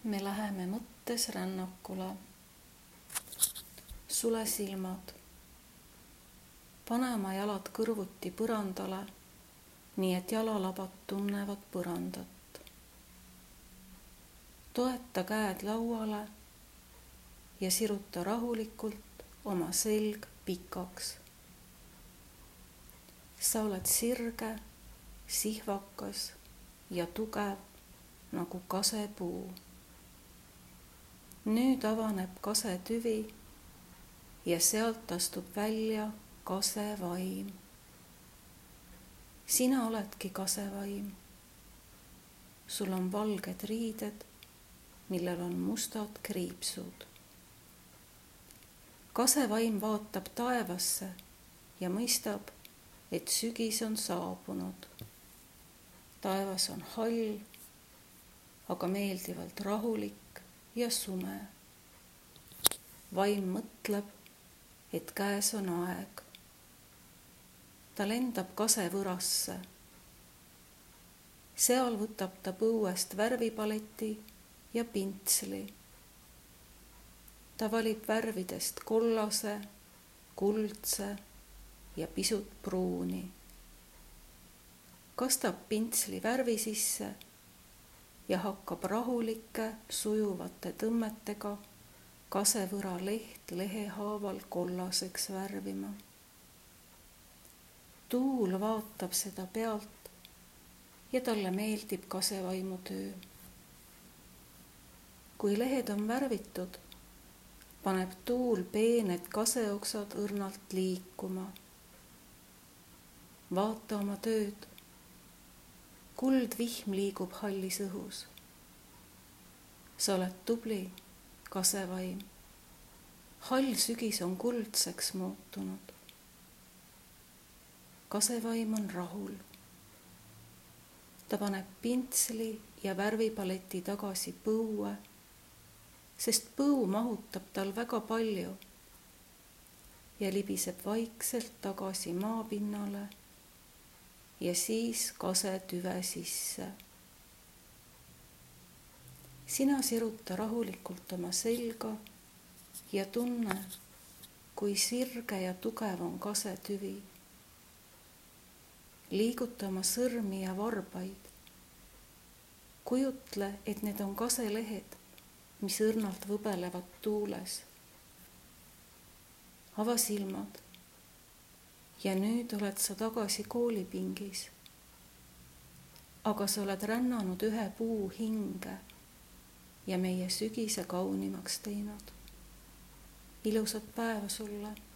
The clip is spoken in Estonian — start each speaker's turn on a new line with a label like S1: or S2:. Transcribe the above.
S1: Me läheme mõttes rännakule. Sule silmad. Pane oma jalad kõrvuti põrandale, nii et jalalabad tunnevad põrandat. Toeta käed lauale ja siruta rahulikult oma selg pikaks. Sa oled sirge, sihvakas ja tugev nagu kasepuu. Nüüd avaneb kasetüvi ja sealt astub välja kasevaim. Sina oledki kasevaim. Sul on valged riided, millel on mustad kriipsud. Kasevaim vaatab taevasse ja mõistab, et sügis on saabunud. Taevas on hall, aga meeldivalt rahulik ja sume. Vaim mõtleb, et käes on aeg. Ta lendab kasevõrasse. Seal võtab ta põuest värvipaleti ja pintsli. Ta valib värvidest kollase, kuldse ja pisut pruuni. Kastab pintsli värvi sisse ja hakkab rahulike, sujuvate tõmmetega kasevõra leht lehe haaval kollaseks värvima. Tuul vaatab seda pealt ja talle meeldib kasevaimu töö. Kui lehed on värvitud, paneb tuul peened kaseoksad õrnalt liikuma. Vaata oma tööd. Kuldvihm liigub hallis õhus. Sa oled tubli, kasevaim. Hall sügis on kuldseks muutunud. Kasevaim on rahul. Ta paneb pintsli ja värvipaleti tagasi põue, sest põu mahutab tal väga palju ja libiseb vaikselt tagasi maapinnale ja siis kasetüve sisse. Sina siruta rahulikult oma selga ja tunne, kui sirge ja tugev on kasetüvi. Liiguta oma sõrmi ja varbaid. Kujutle, et need on kaselehed, mis õrnalt võbelevad tuules. Ava silmad. Ja nüüd oled sa tagasi koolipingis. Aga sa oled rännanud ühe puu hinge ja meie sügise kaunimaks teinud. Ilusat päeva sulle!